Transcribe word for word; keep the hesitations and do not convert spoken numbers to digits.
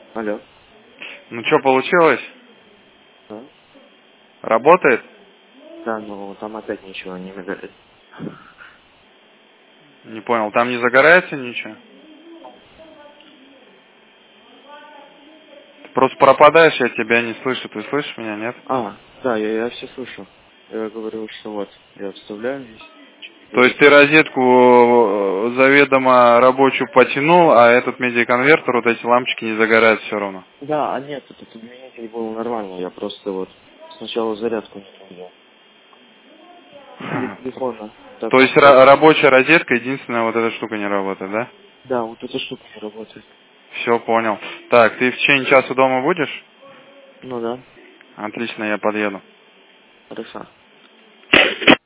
Алло. Ну что, получилось? Да? Работает? Да, ну там опять ничего не мигает. Не понял, там не загорается ничего? Ты просто пропадаешь, я тебя не слышу. Ты слышишь меня, нет? А, да, я, я все слышу. Я говорю, что вот, я вставляю здесь. То есть ты розетку э, заведомо рабочую потянул, а этот медиаконвертер, вот эти лампочки не загорают все равно? Да, а нет, этот обменитель был нормально. Я просто вот сначала зарядку не видел. Для телефона. Так То он есть вроде... ра- рабочая розетка, единственная вот эта штука не работает, да? Да, вот эта штука не работает. Все, понял. Так, ты в течение часа дома будешь? Ну да, Отлично, я подъеду. хорошо.